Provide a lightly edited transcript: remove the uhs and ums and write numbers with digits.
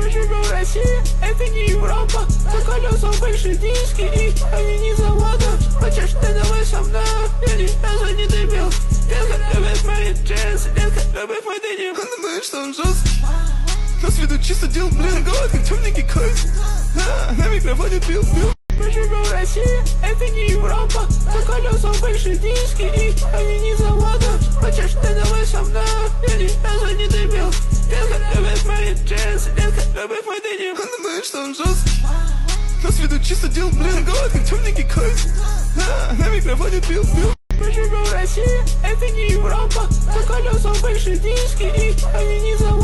Мы живем в России, это не Европа. За колесом большие диски, и они не завода. Хочешь, ты давай со мной, я ни разу не дебил. Детка любит мои джинсы, детка любит мой денег. Она думает, что он жестко. Нас ведут чисто дел, блин, говорит, как темненький койс. На микрофоне пил. Мы живем в России, это не Европа. За колесом большие диски, и они не завода. Хочешь, ты давай со мной, я ни разу не дебил. Детка любит мои джинсы, детка любит мой денег. Она думает, что он жестко. Нас ведут чисто дел, блин, говорит, как темненький койс. На микрофоне пил. Мы живем в России, это не Европа. За колесом большие диски, и они не завода.